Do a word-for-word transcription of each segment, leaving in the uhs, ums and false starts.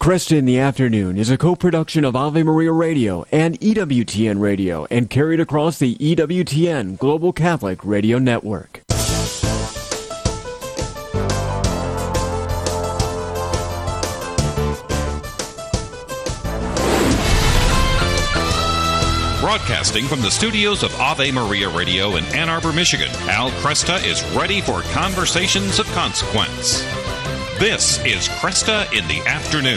Cresta in the Afternoon is a co-production of Ave Maria Radio and E W T N Radio and carried across the E W T N Global Catholic Radio Network. Broadcasting from the studios of Ave Maria Radio in Ann Arbor, Michigan, Al Cresta is ready for conversations of consequence. This is Cresta in the Afternoon.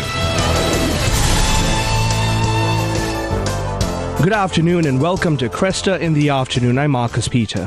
Good afternoon and welcome to Cresta in the Afternoon. I'm Marcus Peter.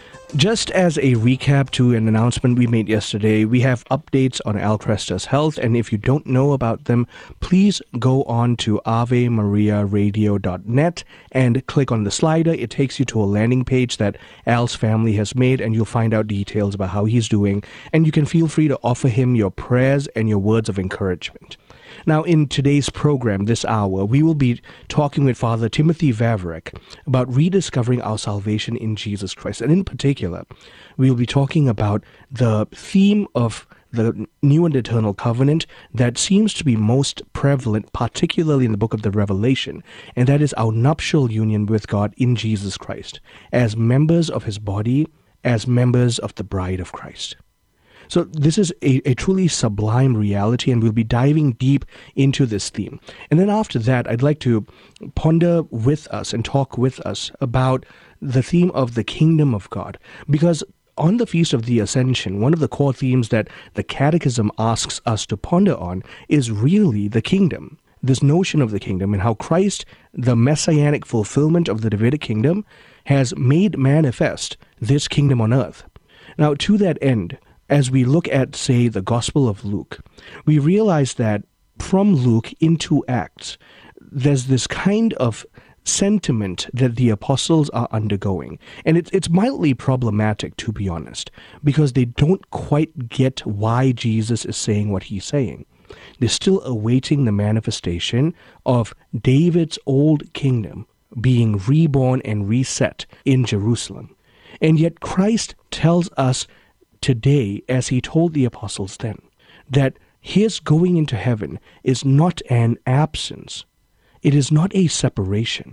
Just as a recap to an announcement we made yesterday, we have updates on Al Cresta's health, and if you don't know about them, please go on to ave maria radio dot net and click on the slider. It takes you to a landing page that Al's family has made, and you'll find out details about how he's doing, and you can feel free to offer him your prayers and your words of encouragement. Now, in today's program, this hour, we will be talking with Father Timothy Vavrick about rediscovering our salvation in Jesus Christ. And in particular, we will be talking about the theme of the new and eternal covenant that seems to be most prevalent, particularly in the book of the Revelation, and that is our nuptial union with God in Jesus Christ, as members of his body, as members of the bride of Christ. So this is a, a truly sublime reality, and we'll be diving deep into this theme. And then after that, I'd like to ponder with us and talk with us about the theme of the kingdom of God. Because on the Feast of the Ascension, one of the core themes that the Catechism asks us to ponder on is really the kingdom. This notion of the kingdom and how Christ, the messianic fulfillment of the Davidic kingdom, has made manifest this kingdom on earth. Now, to that end, as we look at, say, the Gospel of Luke, we realize that from Luke into Acts, there's this kind of sentiment that the apostles are undergoing. And it's, it's mildly problematic, to be honest, because they don't quite get why Jesus is saying what he's saying. They're still awaiting the manifestation of David's old kingdom being reborn and reset in Jerusalem. And yet Christ tells us today, as he told the apostles then, that his going into heaven is not an absence. It is not a separation.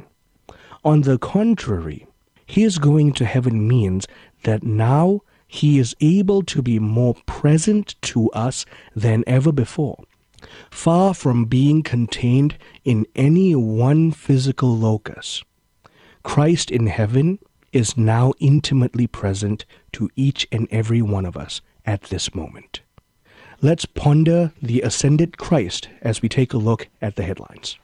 On the contrary, his going to heaven means that now he is able to be more present to us than ever before. Far from being contained in any one physical locus, Christ in heaven is now intimately present to each and every one of us at this moment. Let's ponder the ascended Christ as we take a look at the headlines.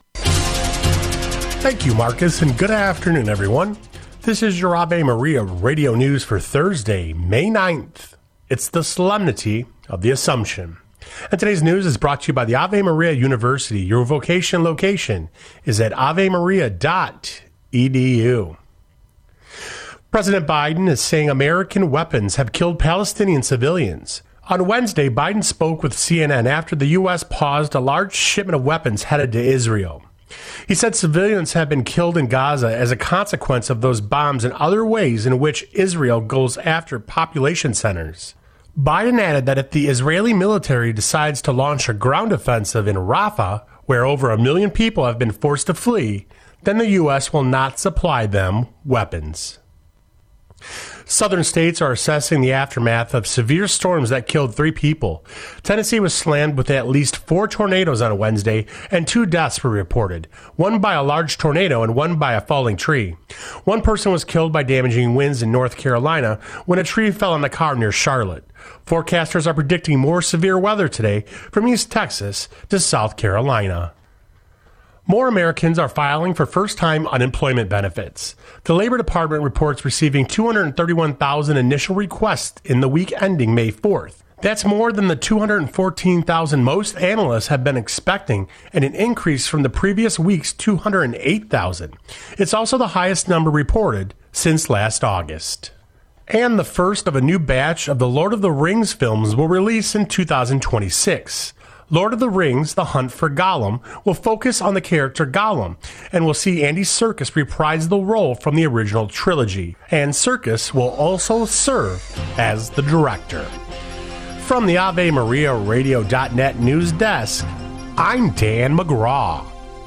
Thank you, Marcus, and good afternoon, everyone. This is your Ave Maria Radio News for Thursday, May ninth. It's the Solemnity of the Assumption. And today's news is brought to you by the Ave Maria University. Your vocation location is at ave maria dot e d u. President Biden is saying American weapons have killed Palestinian civilians. On Wednesday, Biden spoke with C N N after the U S paused a large shipment of weapons headed to Israel. He said civilians have been killed in Gaza as a consequence of those bombs and other ways in which Israel goes after population centers. Biden added that if the Israeli military decides to launch a ground offensive in Rafah, where over a million people have been forced to flee, then the U S will not supply them weapons. Southern states are assessing the aftermath of severe storms that killed three people. Tennessee was slammed with at least four tornadoes on Wednesday, and two deaths were reported, one by a large tornado and one by a falling tree. One person was killed by damaging winds in North Carolina when a tree fell on a car near Charlotte. Forecasters are predicting more severe weather today from East Texas to South Carolina. More Americans are filing for first-time unemployment benefits. The Labor Department reports receiving two hundred thirty-one thousand initial requests in the week ending May fourth. That's more than the two hundred fourteen thousand most analysts have been expecting, and an increase from the previous week's two hundred eight thousand. It's also the highest number reported since last August. And the first of a new batch of the Lord of the Rings films will release in two thousand twenty-six. Lord of the Rings, The Hunt for Gollum, will focus on the character Gollum, and we'll see Andy Serkis reprise the role from the original trilogy. And Serkis will also serve as the director. From the Ave Maria Radio dot net news desk, I'm Dan McGraw.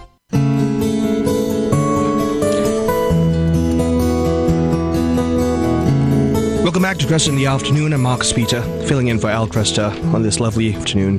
Welcome back to Cresta in the Afternoon. I'm Marcus Peter, filling in for Al Cresta on this lovely afternoon.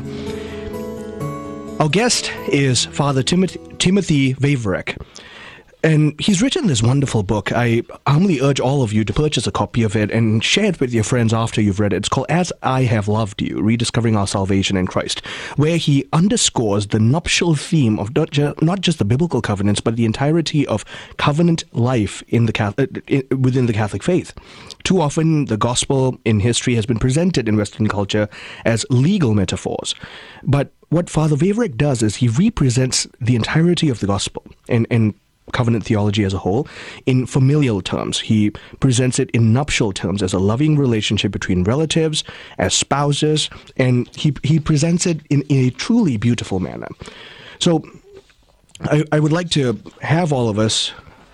Our guest is Father Timothy, Timothy Vavarik. And he's written this wonderful book. I humbly urge all of you to purchase a copy of it and share it with your friends after you've read it. It's called As I Have Loved You, Rediscovering Our Salvation in Christ, where he underscores the nuptial theme of not, ju- not just the biblical covenants, but the entirety of covenant life in the Catholic, within the Catholic faith. Too often, the gospel in history has been presented in Western culture as legal metaphors. But what Father Vavarik does is he represents the entirety of the gospel and, and covenant theology as a whole in familial terms. He presents it in nuptial terms as a loving relationship between relatives, as spouses, and he he presents it in, in a truly beautiful manner. So I, I would like to have all of us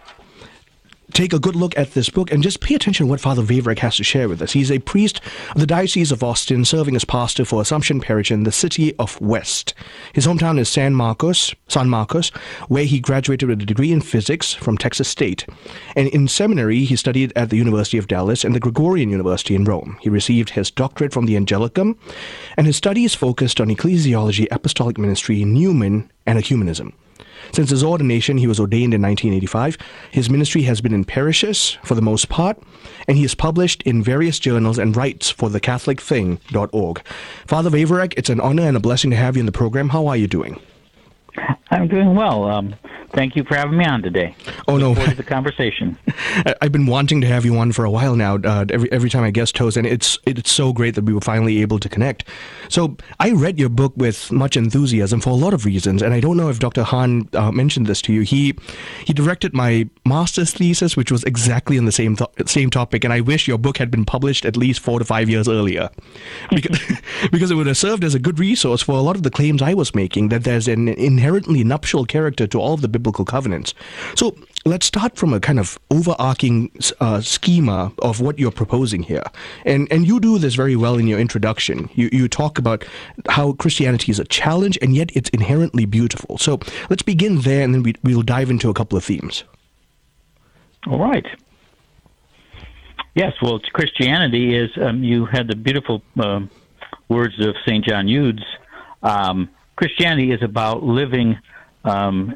take a good look at this book and just pay attention to what Father Vavarik has to share with us. He's a priest of the Diocese of Austin, serving as pastor for Assumption Parish in the city of West. His hometown is San Marcos, San Marcos, where he graduated with a degree in physics from Texas State. And in seminary, he studied at the University of Dallas and the Gregorian University in Rome. He received his doctorate from the Angelicum, and his studies focused on ecclesiology, apostolic ministry, Newman, and ecumenism. Since his ordination, he was ordained in nineteen eighty-five. His ministry has been in parishes for the most part, and he is published in various journals and writes for the catholic thing dot org. Father Vavarik, it's an honor and a blessing to have you in the program. How are you doing? I'm doing well. Um, thank you for having me on today. Oh, no. Look forward to the conversation. I've been wanting to have you on for a while now, uh, every every time I guest host, and it's it's so great that we were finally able to connect. So I read your book with much enthusiasm for a lot of reasons, and I don't know if Doctor Han uh, mentioned this to you. He he directed my master's thesis, which was exactly on the same th- same topic, and I wish your book had been published at least four to five years earlier, because, because it would have served as a good resource for a lot of the claims I was making, that there's an inherently nuptial character to all of the biblical covenants. So let's start from a kind of overarching uh, schema of what you're proposing here. And and you do this very well in your introduction. You you talk about how Christianity is a challenge, and yet it's inherently beautiful. So let's begin there, and then we, we'll dive into a couple of themes. All right. Yes, well, Christianity is, um, you had the beautiful um, words of Saint John Eudes. Um, Christianity is about living um,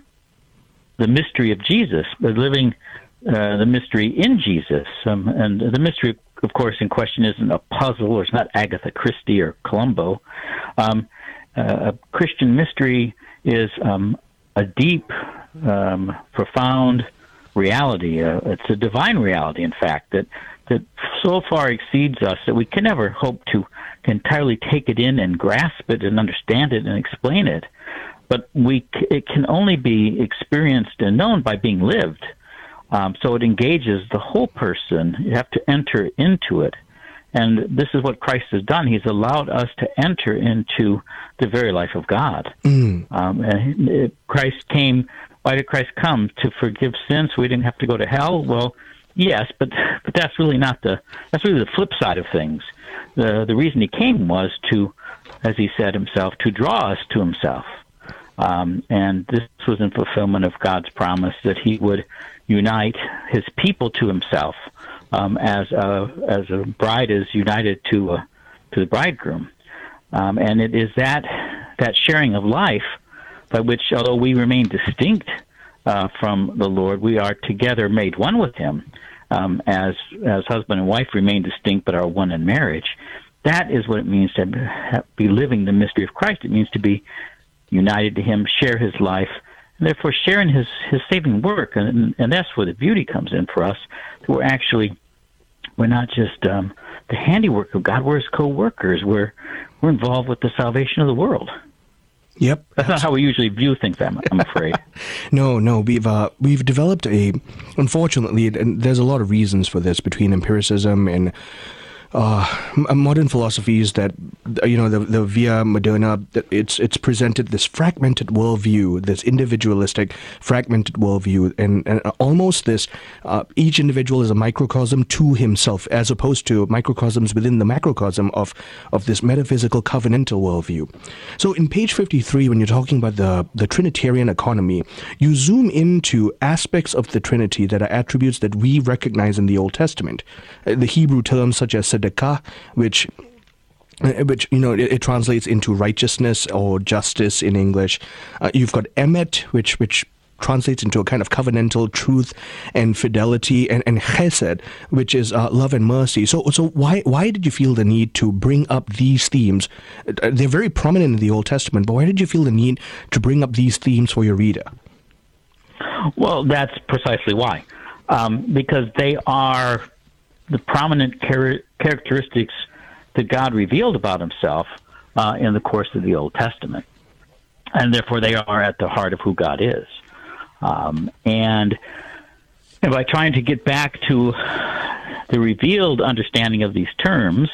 the mystery of Jesus, but living uh, the mystery in Jesus. Um, and the mystery, of course, in question isn't a puzzle, or it's not Agatha Christie or Columbo. Um, uh, a Christian mystery is um, a deep, um, profound reality. Uh, it's a divine reality, in fact, that that so far exceeds us that we can never hope to entirely take it in and grasp it and understand it and explain it. But we it can only be experienced and known by being lived. Um, so it engages the whole person. You have to enter into it. And this is what Christ has done. He's allowed us to enter into the very life of God. Mm. Um, and it, Christ came, why did Christ come? To forgive sins so we didn't have to go to hell? Well, yes, but but that's really not the, that's really the flip side of things. The, the reason he came was to, as he said himself, to draw us to himself. Um, and this was in fulfillment of God's promise that he would unite his people to himself, um, as a, as a bride is united to a, to the bridegroom. Um, and it is that that sharing of life by which, although we remain distinct uh, from the Lord, we are together made one with him, um, as as husband and wife remain distinct but are one in marriage. That is what it means to be living the mystery of Christ. It means to be united to him, share his life, and therefore sharing his, his saving work. And, and that's where the beauty comes in for us. We're actually, we're not just um, the handiwork of God, we're his co-workers. We're, we're involved with the salvation of the world. Yep. That's not how we usually view things, I'm, I'm afraid. no, no. We've uh, we've developed a, unfortunately, and there's a lot of reasons for this between empiricism and uh, modern philosophies that, you know, the, the via moderna, it's it's presented this fragmented worldview, this individualistic, fragmented worldview, and, and almost this, uh, each individual is a microcosm to himself, as opposed to microcosms within the macrocosm of, of this metaphysical covenantal worldview. So in page fifty-three, when you're talking about the, the Trinitarian economy, you zoom into aspects of the Trinity that are attributes that we recognize in the Old Testament. Uh, the Hebrew terms such as tzedakah, which which, you know, it, it translates into righteousness or justice in English. Uh, you've got emet, which which translates into a kind of covenantal truth and fidelity, and, and chesed, which is uh, love and mercy. So so why why did you feel the need to bring up these themes? Uh, they're very prominent in the Old Testament, but why did you feel the need to bring up these themes for your reader? Well, that's precisely why. Um, because they are the prominent char- characteristics that God revealed about himself uh, in the course of the Old Testament. And therefore they are at the heart of who God is. Um, and, and by trying to get back to the revealed understanding of these terms,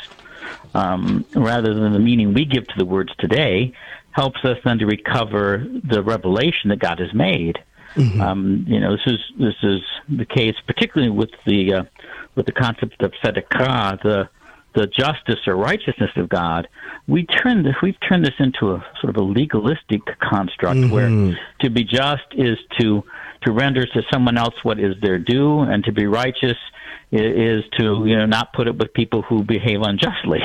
um, rather than the meaning we give to the words today, helps us then to recover the revelation that God has made. Mm-hmm. Um, you know, this is this is the case, particularly with the uh, with the concept of tzedakah, the the justice or righteousness of God. We turn this, we've turned this into a sort of a legalistic construct, mm-hmm. where to be just is to to render to someone else what is their due, and to be righteous is to, you know, not put up with people who behave unjustly.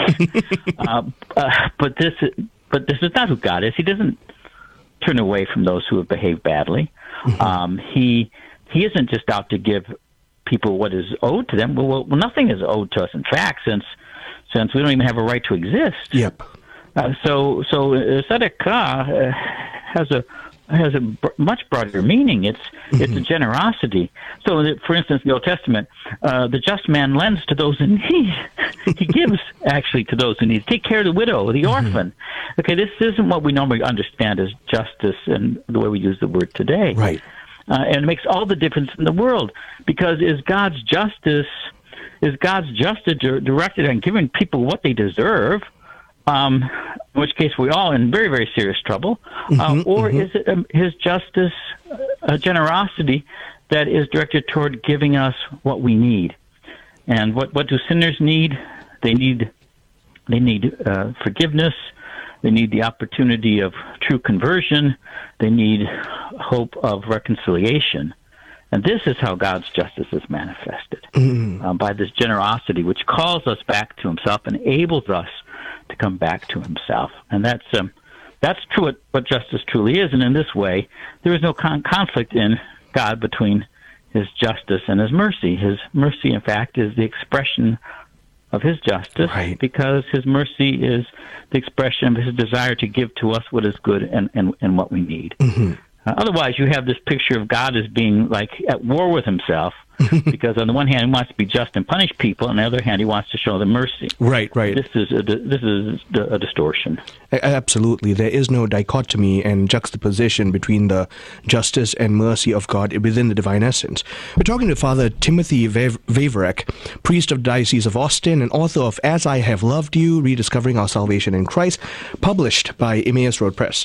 uh, uh, but this but this is not who God is. He doesn't turn away from those who have behaved badly. Mm-hmm. Um, he he isn't just out to give people what is owed to them. Well, well, nothing is owed to us, in fact, since since we don't even have a right to exist. Yep. Uh, so so uh, tzedakah uh, has a has a b- much broader meaning. It's mm-hmm. it's a generosity. So, that, for instance, in the Old Testament, uh, the just man lends to those in need. He gives actually to those in need. Take care of the widow, the mm-hmm. orphan. Okay, this isn't what we normally understand as justice and the way we use the word today. Right. Uh, and it makes all the difference in the world, because is God's justice is God's justice directed on giving people what they deserve? Um, in which case we're all in very, very serious trouble. Mm-hmm, uh, or mm-hmm. is it um, his justice, a generosity that is directed toward giving us what we need? And what, what do sinners need? They need they need uh, forgiveness. They need the opportunity of true conversion. They need hope of reconciliation. And this is how God's justice is manifested, mm-hmm. um, by this generosity, which calls us back to himself, enables us to come back to himself. And that's um, that's true what, what justice truly is. And in this way, there is no con- conflict in God between his justice and his mercy. His mercy, in fact, is the expression of his justice, right, because his mercy is the expression of his desire to give to us what is good and, and, and what we need. Mm-hmm. Uh, otherwise, you have this picture of God as being like at war with himself, because on the one hand, he wants to be just and punish people, and on the other hand, he wants to show them mercy. Right, right. This is a, this is a distortion. Absolutely. There is no dichotomy and juxtaposition between the justice and mercy of God within the divine essence. We're talking to Father Timothy Vavorek, priest of the Diocese of Austin and author of As I Have Loved You, Rediscovering Our Salvation in Christ, published by Emmaus Road Press.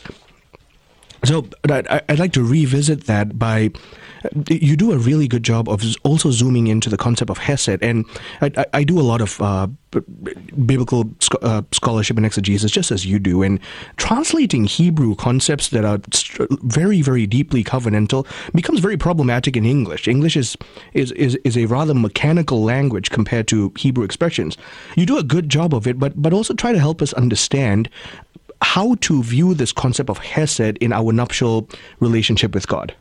So I'd like to revisit that by, you do a really good job of also zooming into the concept of Hesed, and I, I do a lot of uh, biblical uh, scholarship and exegesis, just as you do, and translating Hebrew concepts that are very, very deeply covenantal becomes very problematic in English. English is, is, is, is a rather mechanical language compared to Hebrew expressions. You do a good job of it, but, but also try to help us understand how to view this concept of Hesed in our nuptial relationship with God.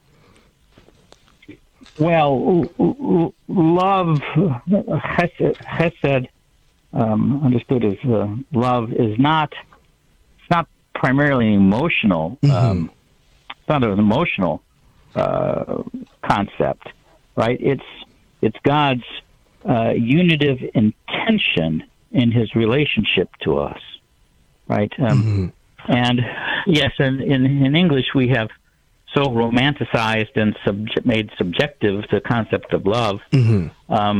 Well, love, Hesed, Hesed um, understood as uh, love, is not, it's not primarily emotional. Mm-hmm. Um, it's not an emotional uh, concept, right? It's it's God's uh, unitive intention in his relationship to us. Right, um, mm-hmm. and yes, and in, in English we have so romanticized and subje- made subjective the concept of love, mm-hmm. um,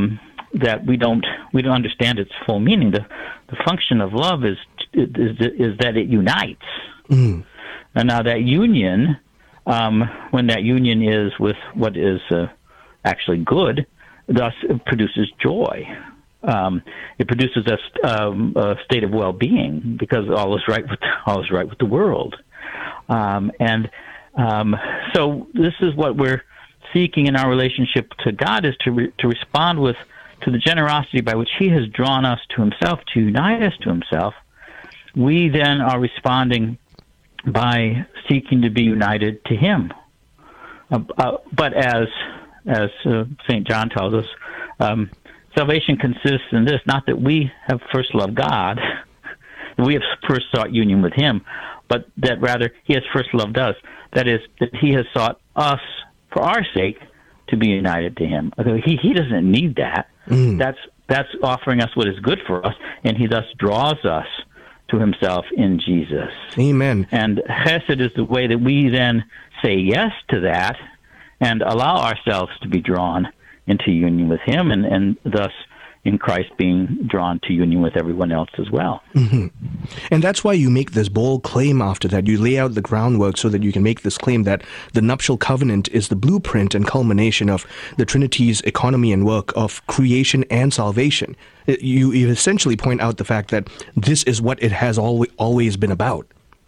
that we don't we don't understand its full meaning. The the function of love is is, is that it unites. Mm. And now that union, um, when that union is with what is uh, actually good, thus it produces joy. Um, it produces a, um, a state of well-being because all is right with all is right with the world. Um, and um, so this is what we're seeking in our relationship to God, is to re- to respond with to the generosity by which He has drawn us to Himself, to unite us to Himself. We then are responding by seeking to be united to Him. Uh, uh, but as as uh, Saint John tells us, um, salvation consists in this: not that we have first loved God, we have first sought union with Him, but that rather He has first loved us. That is, that He has sought us for our sake to be united to Him. He He doesn't need that. Mm. That's that's offering us what is good for us, and He thus draws us to Himself in Jesus. Amen. And Chesed is the way that we then say yes to that and allow ourselves to be drawn into union with Him, and, and thus in Christ being drawn to union with everyone else as well. Mm-hmm. And that's why you make this bold claim after that. You lay out the groundwork so that you can make this claim that the nuptial covenant is the blueprint and culmination of the Trinity's economy and work of creation and salvation. You, you essentially point out the fact that this is what it has al- always been about.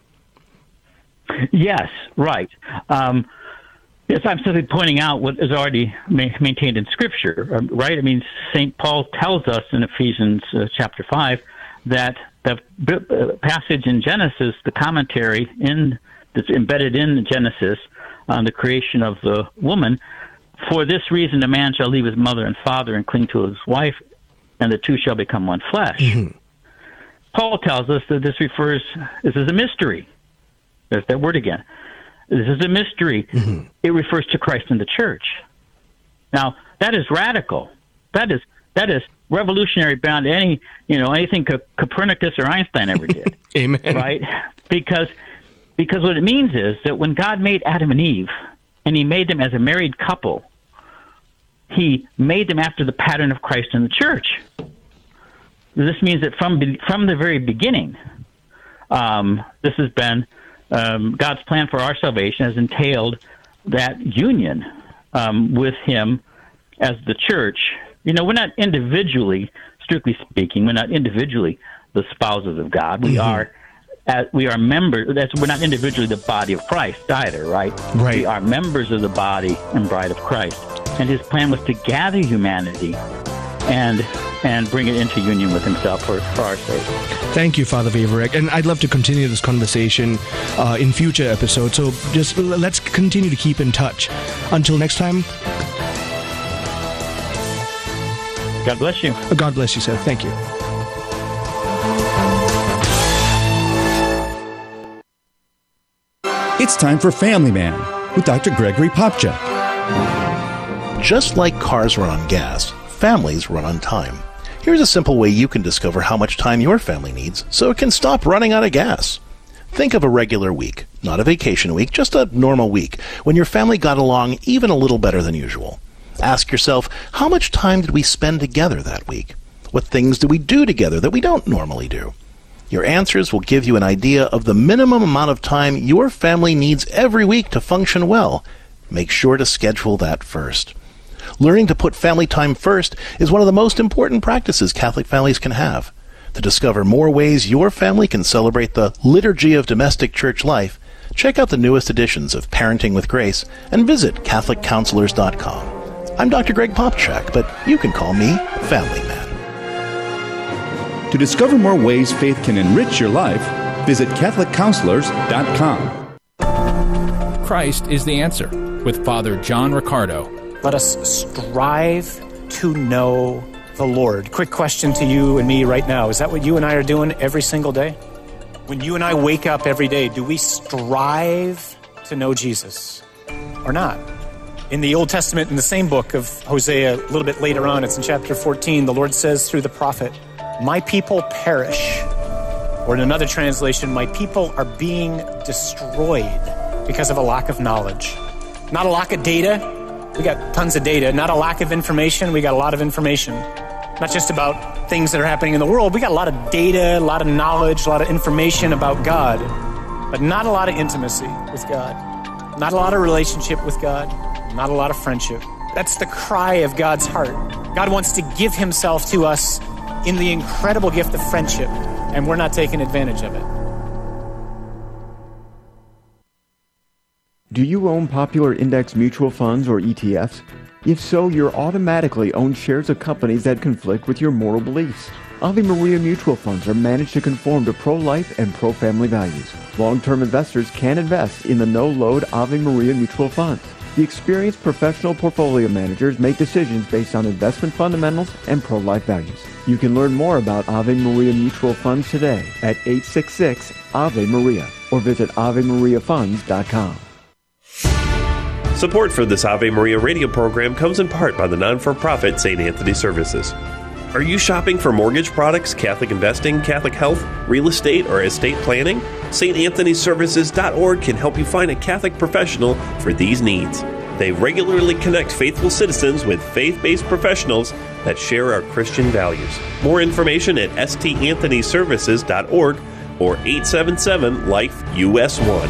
Yes, right. Um, yes, I'm simply pointing out what is already ma- maintained in Scripture, right? I mean, Saint Paul tells us in Ephesians uh, chapter five that the b- passage in Genesis, the commentary in that's embedded in Genesis on the creation of the woman, for this reason a man shall leave his mother and father and cling to his wife, and the two shall become one flesh. Mm-hmm. Paul tells us that this refers, this is a mystery. There's that word again. This is a mystery. Mm-hmm. It refers to Christ and the church. Now, that is radical. That is that is revolutionary beyond any, you know, anything Co- Copernicus or Einstein ever did. Amen. Right? Because because what it means is that when God made Adam and Eve, and He made them as a married couple, He made them after the pattern of Christ and the church. This means that from from the very beginning, um, this has been um, God's plan for our salvation has entailed that union um, with Him as the church. You know, we're not individually, strictly speaking, we're not individually the spouses of God. We mm-hmm. are. As we are members. That's we're not individually the body of Christ either, right? Right. We are members of the body and bride of Christ. And His plan was to gather humanity and and bring it into union with Himself for, for our sake. Thank you, Father Vavorek. And I'd love to continue this conversation uh, in future episodes. So just let's continue to keep in touch. Until next time. God bless you. God bless you, sir. Thank you. It's time for Family Man with Doctor Gregory Popcak. Just like cars run on gas, families run on time. Here's a simple way you can discover how much time your family needs so it can stop running out of gas. Think of a regular week, not a vacation week, just a normal week, when your family got along even a little better than usual. Ask yourself, how much time did we spend together that week? What things do we do together that we don't normally do? Your answers will give you an idea of the minimum amount of time your family needs every week to function well. Make sure to schedule that first. Learning to put family time first is one of the most important practices Catholic families can have. To discover more ways your family can celebrate the liturgy of domestic church life, check out the newest editions of Parenting with Grace and visit Catholic Counselors dot com. I'm Doctor Greg Popcak, but you can call me Family Man. To discover more ways faith can enrich your life, visit Catholic Counselors dot com. Christ is the answer with Father John Riccardo. Let us strive to know the Lord. Quick question to you and me right now. Is that what you and I are doing every single day? When you and I wake up every day, do we strive to know Jesus or not? In the Old Testament, in the same book of Hosea, a little bit later on, it's in chapter fourteen, the Lord says through the prophet, "My people perish." Or in another translation, "My people are being destroyed because of a lack of knowledge." Not a lack of data, We got tons of data, not a lack of information. We got a lot of information, not just about things that are happening in the world. We got a lot of data, a lot of knowledge, a lot of information about God, but not a lot of intimacy with God, not a lot of relationship with God, not a lot of friendship. That's the cry of God's heart. God wants to give himself to us in the incredible gift of friendship, and we're not taking advantage of it. Do you own popular index mutual funds or E T Fs? If so, you're automatically own shares of companies that conflict with your moral beliefs. Ave Maria mutual funds are managed to conform to pro-life and pro-family values. Long-term investors can invest in the no-load Ave Maria mutual funds. The experienced professional portfolio managers make decisions based on investment fundamentals and pro-life values. You can learn more about Ave Maria mutual funds today at eight six six Ave Maria or visit ave maria funds dot com. Support for this Ave Maria radio program comes in part by the non-for-profit Saint Anthony Services. Are you shopping for mortgage products, Catholic investing, Catholic health, real estate, or estate planning? St Anthony Services dot org can help you find a Catholic professional for these needs. They regularly connect faithful citizens with faith-based professionals that share our Christian values. More information at S T Anthony Services dot org or eight seven seven Life U S one.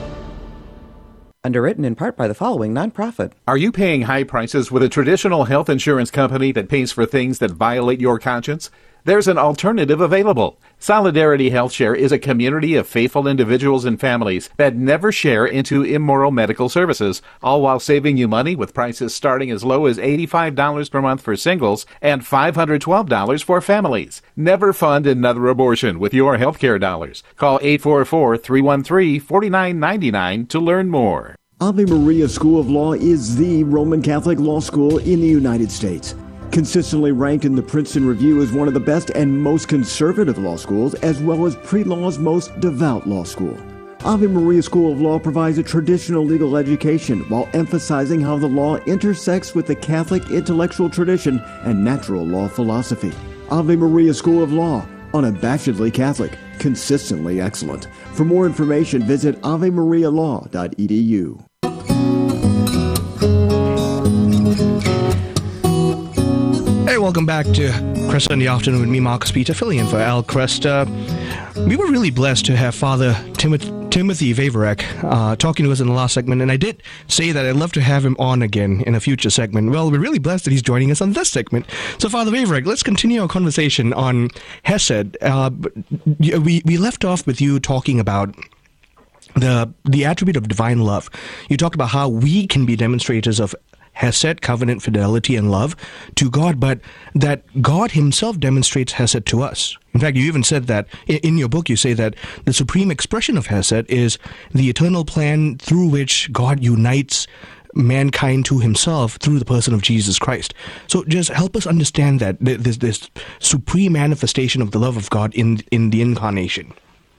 Underwritten in part by the following nonprofit. Are you paying high prices with a traditional health insurance company that pays for things that violate your conscience? There's an alternative available. Solidarity HealthShare is a community of faithful individuals and families that never share into immoral medical services, all while saving you money with prices starting as low as eighty-five dollars per month for singles and five hundred twelve dollars for families. Never fund another abortion with your healthcare dollars. Call eight four four, three one three, four nine nine nine to learn more. Ave Maria School of Law is the Roman Catholic law school in the United States. Consistently ranked in the Princeton Review as one of the best and most conservative law schools, as well as pre-law's most devout law school. Ave Maria School of Law provides a traditional legal education while emphasizing how the law intersects with the Catholic intellectual tradition and natural law philosophy. Ave Maria School of Law, unabashedly Catholic, consistently excellent. For more information, visit ave maria law dot e d u. Hey, welcome back to Cresta in the Afternoon with me, Marcus Peter, filling in for Al Cresta. We were really blessed to have Father Timothy, Timothy Vavorek uh, talking to us in the last segment, and I did say that I'd love to have him on again in a future segment. Well, we're really blessed that he's joining us on this segment. So, Father Vavorek, let's continue our conversation on Hesed. Uh, we, we left off with you talking about the the attribute of divine love. You talked about how we can be demonstrators of Hesed, covenant fidelity and love to God, but that God himself demonstrates Hesed to us. In fact, you even said that in your book, you say that the supreme expression of Hesed is the eternal plan through which God unites mankind to himself through the person of Jesus Christ. So just help us understand that this, this supreme manifestation of the love of God in, in the incarnation.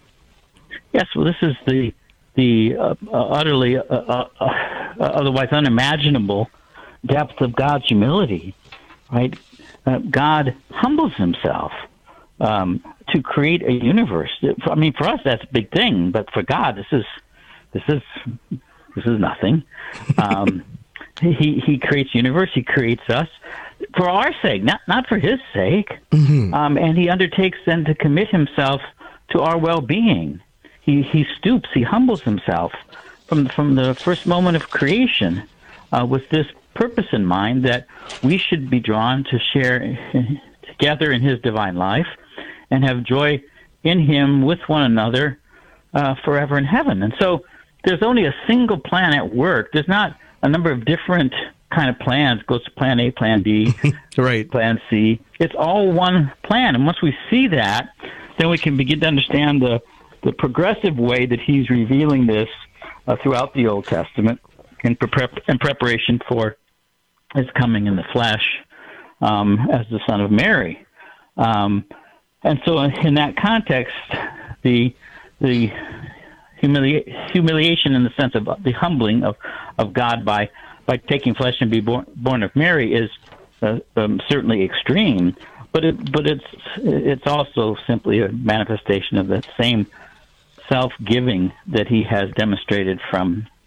Yes, well, this is the, the uh, uh, utterly, uh, uh, uh, otherwise unimaginable depth of God's humility, right? Uh, God humbles himself um, to create a universe. I mean, for us, that's a big thing, but for God, this is this is this is nothing. Um, he he creates universe. He creates us for our sake, not not for his sake. Mm-hmm. Um, and he undertakes then to commit himself to our well-being. He he stoops. He humbles himself from from the first moment of creation uh, with this purpose in mind that we should be drawn to share together in his divine life and have joy in him with one another uh, forever in heaven. And so there's only a single plan at work. There's not a number of different kind of plans. It goes to plan A, plan B, right, plan C. It's all one plan. And once we see that, then we can begin to understand the, the progressive way that he's revealing this uh, throughout the Old Testament in, pre- in preparation for his coming in the flesh um, as the Son of Mary. Um, and so in that context, the the humilia- humiliation in the sense of the humbling of, of God by, by taking flesh and be born, born of Mary is uh, um, certainly extreme, but it, but it's it's also simply a manifestation of that same self-giving that he has demonstrated from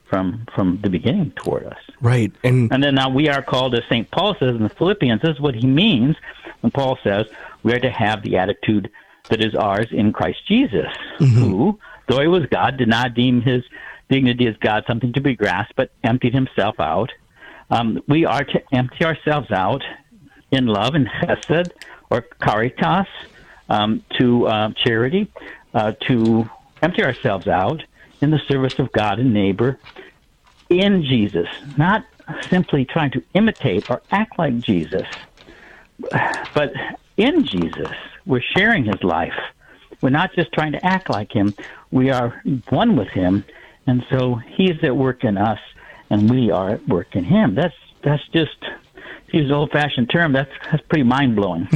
from from the beginning toward us. Right. And and then now we are called, as Saint Paul says in the Philippians, this is what he means when Paul says we are to have the attitude that is ours in Christ Jesus, mm-hmm. who, though he was God, did not deem his dignity as God something to be grasped, but emptied himself out. Um, we are to empty ourselves out in love and chesed, or caritas, um, to uh, charity, uh, to empty ourselves out in the service of God and neighbor in Jesus, not simply trying to imitate or act like Jesus, but in Jesus. We're sharing his life. We're not just trying to act like him. We are one with him, and so he's at work in us, and we are at work in him. That's that's just, to use an old-fashioned term, that's that's pretty mind-blowing.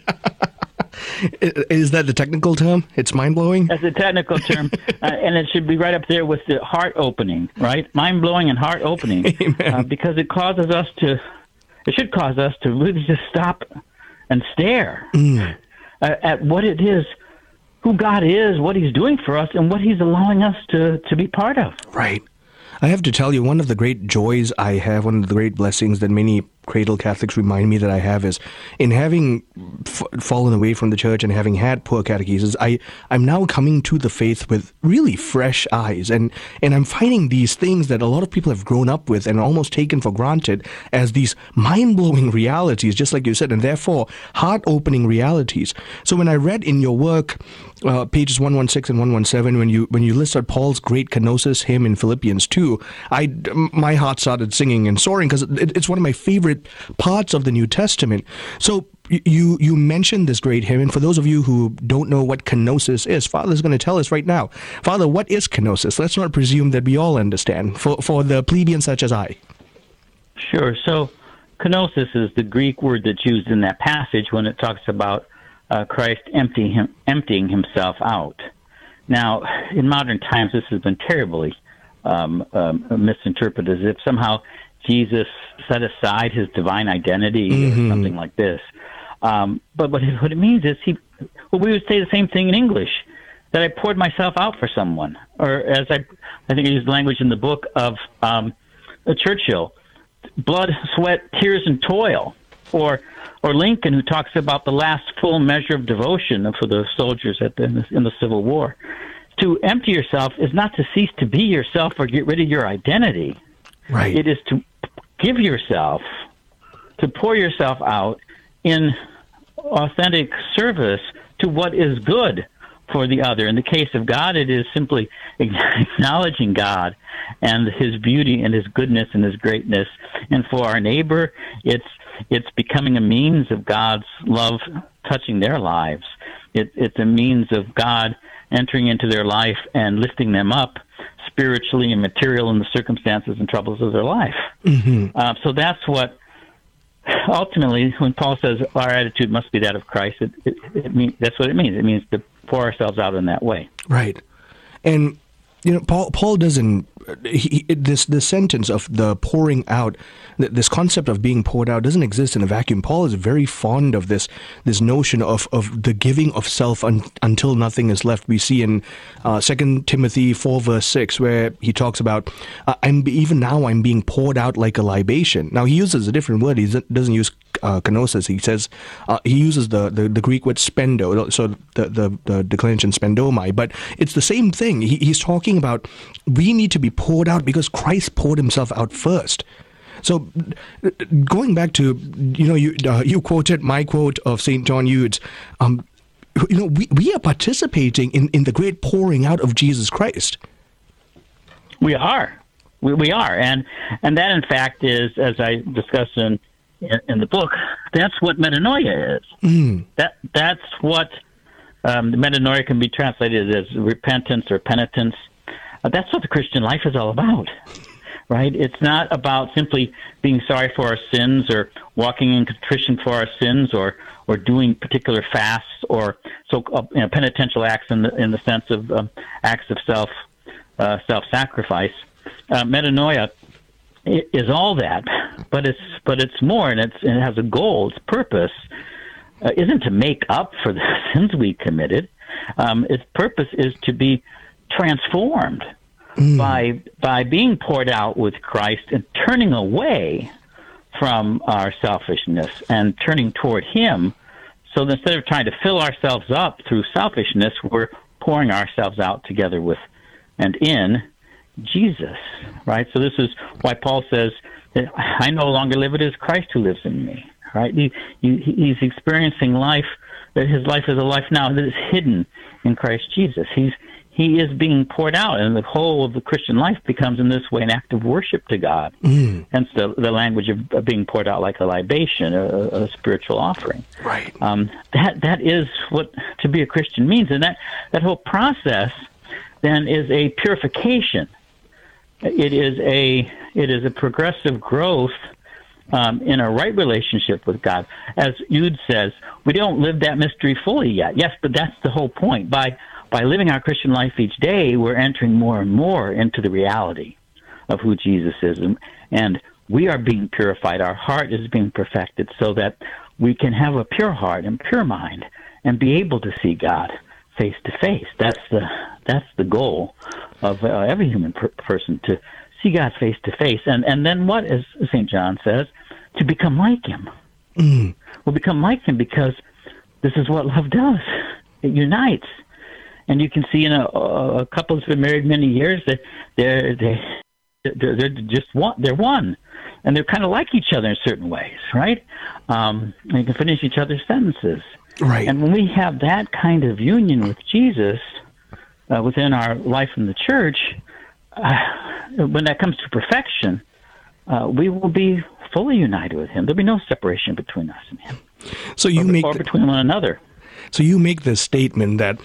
Is that the technical term? It's mind-blowing? That's a technical term, uh, and it should be right up there with the heart-opening, right? Mind-blowing and heart-opening, uh, because it causes us to, it should cause us to really just stop and stare mm. uh, at what it is, who God is, what he's doing for us, and what he's allowing us to, to be part of. Right. I have to tell you, one of the great joys I have, one of the great blessings that many cradle Catholics remind me that I have is in having f- fallen away from the church and having had poor catechesis, I, I'm now coming to the faith with really fresh eyes. And, and I'm finding these things that a lot of people have grown up with and almost taken for granted as these mind-blowing realities, just like you said, and therefore heart-opening realities. So when I read in your work, uh, pages one sixteen and one seventeen, when you when you list out Paul's great kenosis hymn in Philippians two, I, my heart started singing and soaring because it, it's one of my favorite parts of the New Testament. So you you mentioned this great hymn, and for those of you who don't know what kenosis is, Father's going to tell us right now. Father, what is kenosis? Let's not presume that we all understand, for, for the plebeian such as I. Sure. So kenosis is the Greek word that's used in that passage when it talks about uh, Christ emptying, him, emptying himself out. Now, in modern times, this has been terribly um, um, misinterpreted, as if somehow Jesus set aside his divine identity mm-hmm. or something like this. Um, but what it, what it means is he. Well, we would say the same thing in English, that I poured myself out for someone, or as I, I think I used language in the book of um, Churchill, blood, sweat, tears, and toil, or or Lincoln, who talks about the last full measure of devotion for the soldiers at the, in, the, in the Civil War. To empty yourself is not to cease to be yourself or get rid of your identity. Right. It is to give yourself, to pour yourself out in authentic service to what is good for the other. In the case of God, it is simply acknowledging God and his beauty and his goodness and his greatness. And for our neighbor, it's it's becoming a means of God's love touching their lives. It, it's a means of God entering into their life and lifting them up spiritually and material in the circumstances and troubles of their life. Mm-hmm. Uh, so that's what, ultimately, when Paul says our attitude must be that of Christ, it, it, it mean, that's what it means. It means to pour ourselves out in that way. Right. And, you know, Paul Paul doesn't, he, this, this sentence of the pouring out, this concept of being poured out doesn't exist in a vacuum. Paul is very fond of this this notion of, of the giving of self un, until nothing is left. We see in uh, Second Timothy four, verse six, where he talks about, uh, I'm even now I'm being poured out like a libation. Now, he uses a different word. He doesn't use uh, kenosis. He says, uh, he uses the, the, the Greek word spendo, so the, the, the declension spendomai, but it's the same thing. He, he's talking about we need to be poured out because Christ poured himself out first. So, going back to, you know, you uh, you quoted my quote of Saint John Eudes, um, you know, we, we are participating in, in the great pouring out of Jesus Christ. We are. We, we are. And and that, in fact, is, as I discussed in, in, in the book, that's what metanoia is. Mm. That That's what um, metanoia can be translated as repentance or penitence. Uh, that's what the Christian life is all about. Right? It's not about simply being sorry for our sins or walking in contrition for our sins or, or doing particular fasts or so uh, you know, penitential acts in the in the sense of um, acts of self uh, self sacrifice. Uh, metanoia is all that, but it's but it's more, and it's it has a goal. Its purpose uh, isn't to make up for the sins we committed. Um, its purpose is to be transformed mm. by by being poured out with Christ and turning away from our selfishness and turning toward Him. So that instead of trying to fill ourselves up through selfishness, we're pouring ourselves out together with and in Jesus, right? So this is why Paul says, I no longer live, it is Christ who lives in me, right? He, he, he's experiencing life, that his life is a life now that is hidden in Christ Jesus. He's He is being poured out, and the whole of the Christian life becomes in this way an act of worship to God. Mm. Hence the, the language of, of being poured out like a libation, a, a spiritual offering. Right. Um, that that is what to be a Christian means, and that, that whole process then is a purification. It is a it is a progressive growth um, in a right relationship with God. As Jude says, we don't live that mystery fully yet. Yes, but that's the whole point. By by living our Christian life each day, we're entering more and more into the reality of who Jesus is, and, and we are being purified. Our heart is being perfected so that we can have a pure heart and pure mind and be able to see God face to face. That's the that's the goal of uh, every human per- person, to see God face to face, and and then what, as Saint John says, to become like Him. Mm. We'll become like Him because this is what love does. It unites, and you can see in a, a couple that's been married many years that they're they they're, they're just one. They're one, and they're kind of like each other in certain ways, right? Um, and you can finish each other's sentences. Right. And when we have that kind of union with Jesus uh, within our life in the church, uh, when that comes to perfection, uh, we will be fully united with Him. There'll be no separation between us and Him. So you or, make or the, between one another. So you make the statement that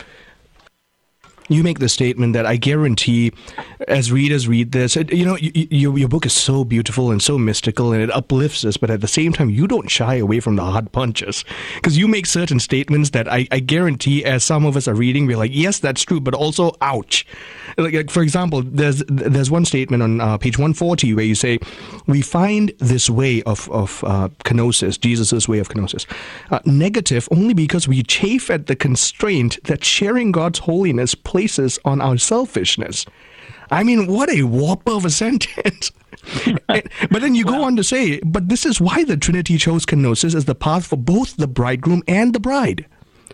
you make the statement that I guarantee, as readers read this, it, you know, you, you, your book is so beautiful and so mystical, and it uplifts us, but at the same time, you don't shy away from the hard punches, because you make certain statements that I, I guarantee, as some of us are reading, we're like, yes, that's true, but also, ouch. Like, like for example, there's there's one statement on uh, page one forty where you say, we find this way of, of uh, kenosis, Jesus' way of kenosis, uh, negative only because we chafe at the constraint that sharing God's holiness places on our selfishness. I mean, what a whopper of a sentence. And, but then you go on to say, but this is why the Trinity chose kenosis as the path for both the bridegroom and the bride.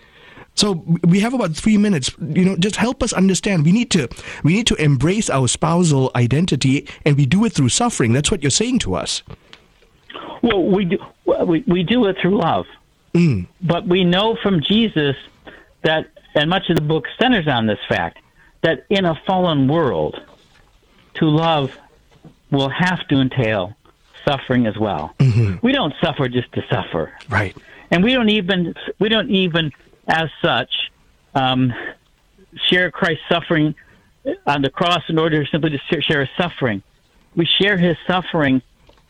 So we have about three minutes. You know, just help us understand. We need to we need to embrace our spousal identity, and we do it through suffering. That's what you're saying to us. Well, we do we, we do it through love. Mm. But we know from Jesus that, and much of the book centers on this fact, that in a fallen world, to love will have to entail suffering as well. Mm-hmm. We don't suffer just to suffer, right? And we don't even we don't even, as such, um, share Christ's suffering on the cross in order simply to share His suffering. We share His suffering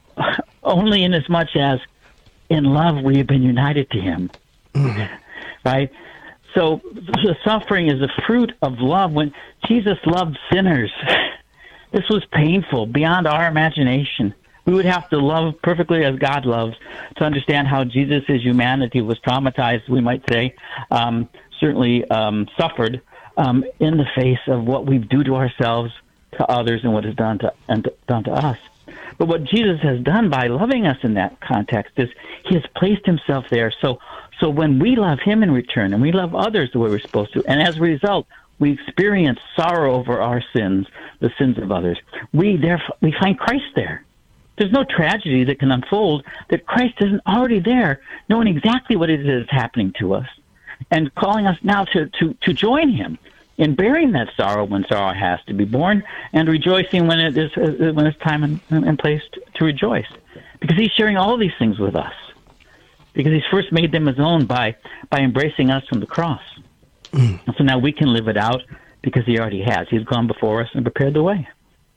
only in as much as in love we have been united to Him, mm-hmm. right? So the suffering is a fruit of love. When Jesus loved sinners, this was painful beyond our imagination. We would have to love perfectly as God loves to understand how Jesus' humanity was traumatized, we might say, um, certainly um, suffered um, in the face of what we do to ourselves, to others, and what is done to, and to, done to us. But what Jesus has done by loving us in that context is He has placed Himself there. So So when we love Him in return, and we love others the way we're supposed to, and as a result, we experience sorrow over our sins, the sins of others, we therefore we find Christ there. There's no tragedy that can unfold that Christ isn't already there, knowing exactly what it is happening to us, and calling us now to, to, to join Him in bearing that sorrow when sorrow has to be borne, and rejoicing when it is when it's time and, and place to, to rejoice, because He's sharing all these things with us. Because He's first made them His own by, by embracing us from the cross. Mm. And so now we can live it out because He already has. He's gone before us and prepared the way.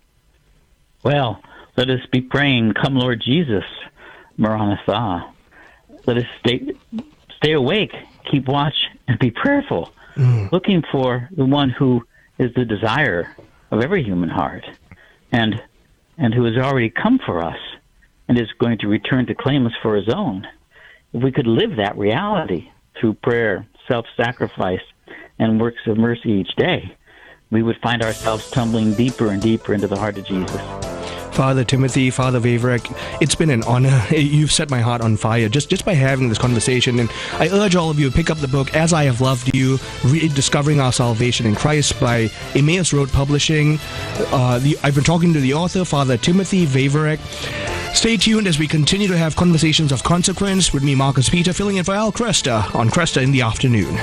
Well, let us be praying, come Lord Jesus, Maranatha. Let us stay, stay awake, keep watch, and be prayerful, mm. looking for the one who is the desire of every human heart, and and who has already come for us and is going to return to claim us for His own. If we could live that reality through prayer, self-sacrifice, and works of mercy each day, we would find ourselves tumbling deeper and deeper into the heart of Jesus. Father Timothy, Father Vaverick, it's been an honor. You've set my heart on fire just, just by having this conversation. And I urge all of you to pick up the book, As I Have Loved You, Rediscovering Our Salvation in Christ by Emmaus Road Publishing. Uh, the, I've been talking to the author, Father Timothy Vaverick. Stay tuned as we continue to have conversations of consequence with me, Marcus Peter, filling in for Al Cresta on Cresta in the Afternoon.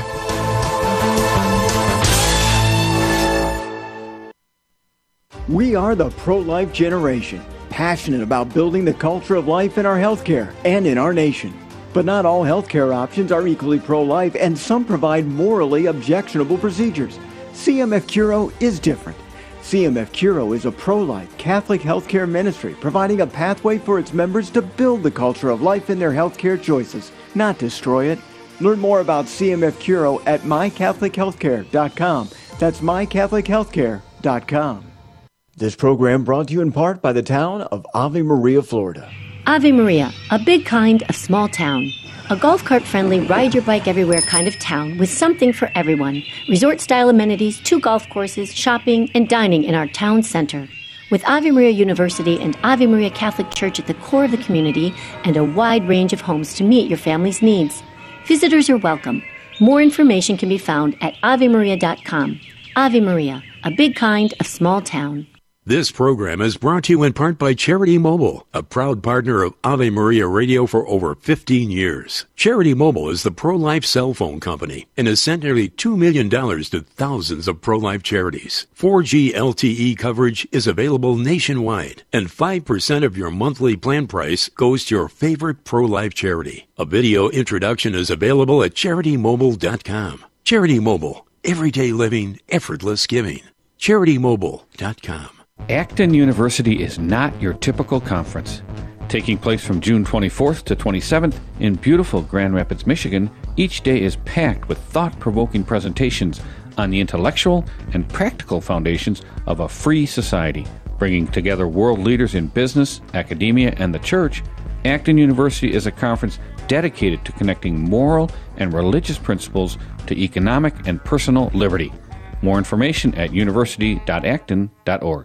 We are the pro-life generation, passionate about building the culture of life in our healthcare and in our nation. But not all healthcare options are equally pro-life, and some provide morally objectionable procedures. C M F Curo is different. C M F Curo is a pro-life Catholic healthcare ministry providing a pathway for its members to build the culture of life in their healthcare choices, not destroy it. Learn more about C M F Curo at my catholic healthcare dot com. That's my catholic healthcare dot com. This program brought to you in part by the town of Ave Maria, Florida. Ave Maria, a big kind of small town. A golf cart friendly, ride your bike everywhere kind of town with something for everyone. Resort style amenities, two golf courses, shopping, and dining in our town center. With Ave Maria University and Ave Maria Catholic Church at the core of the community and a wide range of homes to meet your family's needs. Visitors are welcome. More information can be found at ave maria dot com. Ave Maria, a big kind of small town. This program is brought to you in part by Charity Mobile, a proud partner of Ave Maria Radio for over fifteen years. Charity Mobile is the pro-life cell phone company and has sent nearly two million dollars to thousands of pro-life charities. four G L T E coverage is available nationwide, and five percent of your monthly plan price goes to your favorite pro-life charity. A video introduction is available at charity mobile dot com. Charity Mobile, everyday living, effortless giving. charity mobile dot com. Acton University is not your typical conference. Taking place from June twenty-fourth to twenty-seventh in beautiful Grand Rapids, Michigan, each day is packed with thought-provoking presentations on the intellectual and practical foundations of a free society. Bringing together world leaders in business, academia, and the church, Acton University is a conference dedicated to connecting moral and religious principles to economic and personal liberty. More information at university dot acton dot org.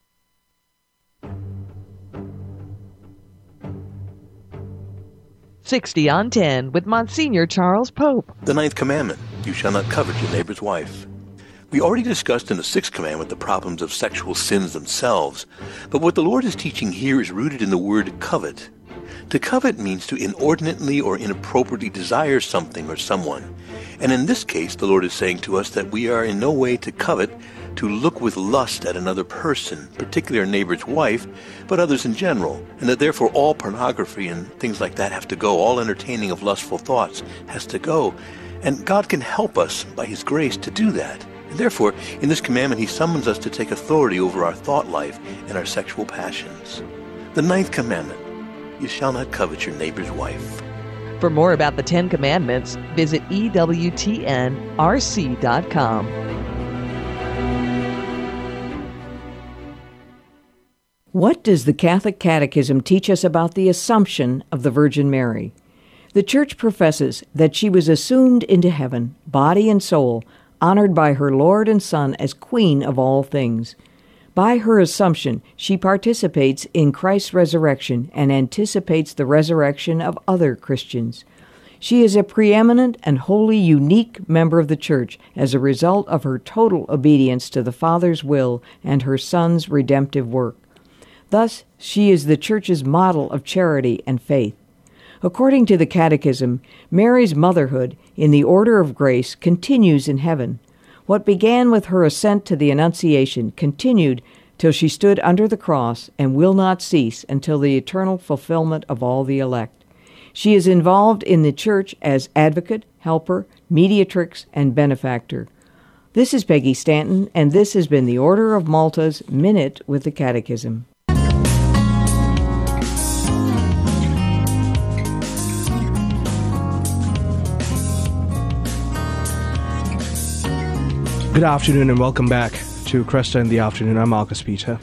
sixty on ten with Monsignor Charles Pope. The ninth commandment, you shall not covet your neighbor's wife. We already discussed in the sixth commandment the problems of sexual sins themselves, but what the Lord is teaching here is rooted in the word covet. To covet means to inordinately or inappropriately desire something or someone. And in this case, the Lord is saying to us that we are in no way to covet, to look with lust at another person, particularly our neighbor's wife, but others in general, and that therefore all pornography and things like that have to go, all entertaining of lustful thoughts has to go. And God can help us by His grace to do that. And therefore, in this commandment, He summons us to take authority over our thought life and our sexual passions. The ninth commandment, you shall not covet your neighbor's wife. For more about the Ten Commandments, visit E W T N R C dot com. What does the Catholic Catechism teach us about the Assumption of the Virgin Mary? The Church professes that she was assumed into heaven, body and soul, honored by her Lord and Son as Queen of all things. By her Assumption, she participates in Christ's resurrection and anticipates the resurrection of other Christians. She is a preeminent and wholly unique member of the Church as a result of her total obedience to the Father's will and her Son's redemptive work. Thus, she is the Church's model of charity and faith. According to the Catechism, Mary's motherhood in the order of grace continues in heaven. What began with her ascent to the Annunciation continued till she stood under the cross and will not cease until the eternal fulfillment of all the elect. She is involved in the Church as advocate, helper, mediatrix, and benefactor. This is Peggy Stanton, and this has been the Order of Malta's Minute with the Catechism. Good afternoon and welcome back to Cresta in the Afternoon. I'm Marcus Peter.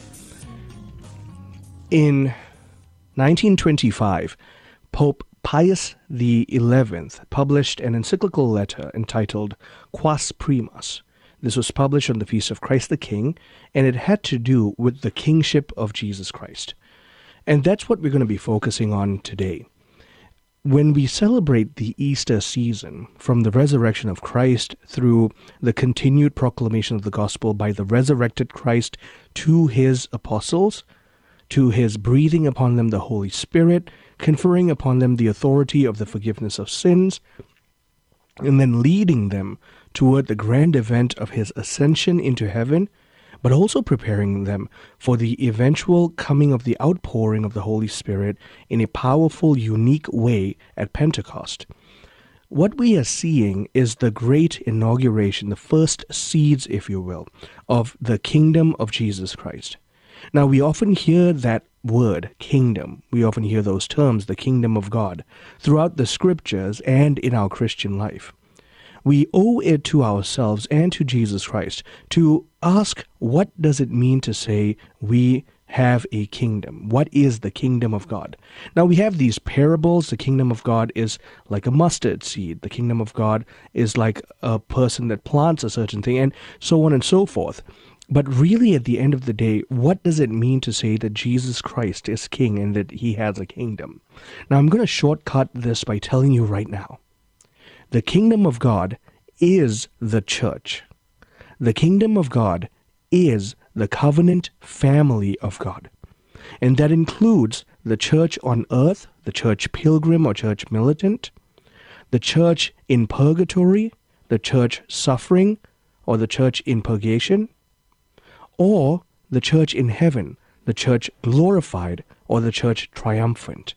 In nineteen twenty-five, Pope Pius the eleventh published an encyclical letter entitled Quas Primas, This was published on the Feast of Christ the King, and it had to do with the kingship of Jesus Christ. And that's what we're going to be focusing on today. When we celebrate the Easter season, from the resurrection of Christ through the continued proclamation of the gospel by the resurrected Christ to his apostles, to his breathing upon them the Holy Spirit, conferring upon them the authority of the forgiveness of sins, and then leading them toward the grand event of his ascension into heaven, but also preparing them for the eventual coming of the outpouring of the Holy Spirit in a powerful, unique way at Pentecost. What we are seeing is the great inauguration, the first seeds, if you will, of the kingdom of Jesus Christ. Now, we often hear that word, kingdom. We often hear those terms, the kingdom of God, throughout the scriptures and in our Christian life. We owe it to ourselves and to Jesus Christ to ask, what does it mean to say we have a kingdom? What is the kingdom of God? Now, we have these parables. The kingdom of God is like a mustard seed. The kingdom of God is like a person that plants a certain thing, and so on and so forth. But really, at the end of the day, what does it mean to say that Jesus Christ is king and that he has a kingdom? Now, I'm going to shortcut this by telling you right now. The kingdom of God is the church. The kingdom of God is the covenant family of God. And that includes the church on earth, the church pilgrim or church militant, the church in purgatory, the church suffering, or the church in purgation, or the church in heaven, the church glorified, or the church triumphant.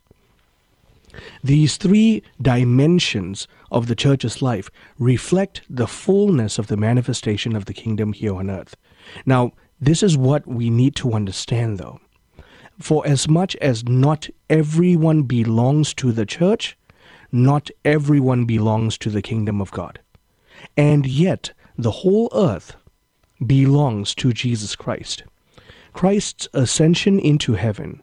These three dimensions of the church's life reflect the fullness of the manifestation of the kingdom here on earth. Now, this is what we need to understand, though. For as much as not everyone belongs to the church, not everyone belongs to the kingdom of God. And yet, the whole earth belongs to Jesus Christ. Christ's ascension into heaven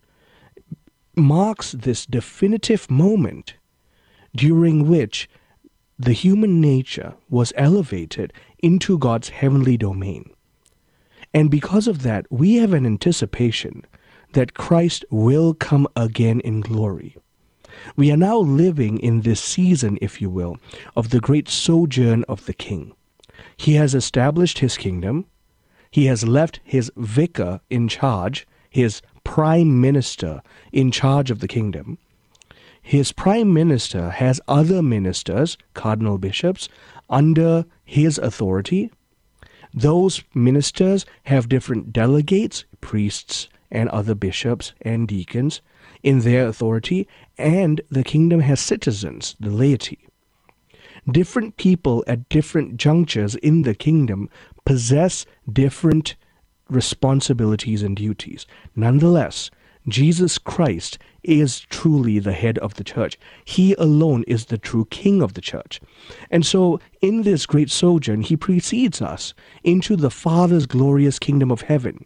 marks this definitive moment during which the human nature was elevated into God's heavenly domain. And because of that, we have an anticipation that Christ will come again in glory. We are now living in this season, if you will, of the great sojourn of the King. He has established his kingdom. He has left his vicar in charge, his prime minister in charge of the kingdom. His prime minister has other ministers, cardinal bishops, under his authority. Those ministers have different delegates, priests and other bishops and deacons in their authority, and the kingdom has citizens, the laity. Different people at different junctures in the kingdom possess different responsibilities and duties. Nonetheless, Jesus Christ is truly the head of the church. He alone is the true king of the church. And so, in this great sojourn, he precedes us into the Father's glorious kingdom of heaven,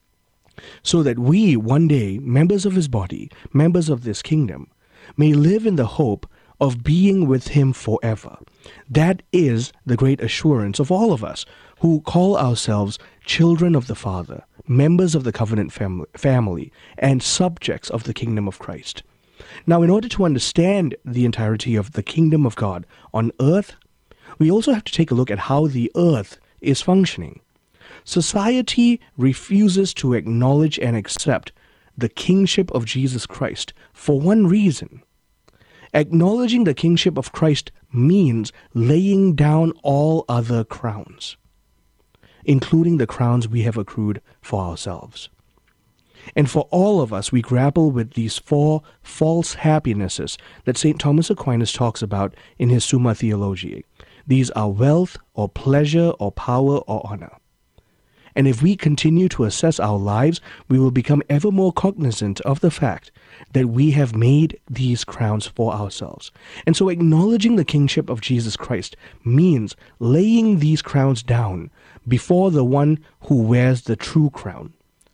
so that we, one day, members of his body, members of this kingdom, may live in the hope of being with him forever. That is the great assurance of all of us who call ourselves children of the Father, members of the covenant family, family, and subjects of the kingdom of Christ. Now, in order to understand the entirety of the kingdom of God on earth, we also have to take a look at how the earth is functioning. Society refuses to acknowledge and accept the kingship of Jesus Christ for one reason. Acknowledging the kingship of Christ means laying down all other crowns, including the crowns we have accrued for ourselves. And for all of us, we grapple with these four false happinesses that Saint Thomas Aquinas talks about in his Summa Theologiae. These are wealth, or pleasure, or power, or honor. And if we continue to assess our lives, we will become ever more cognizant of the fact that we have made these crowns for ourselves. And so acknowledging the kingship of Jesus Christ means laying these crowns down before the one who wears the true crown,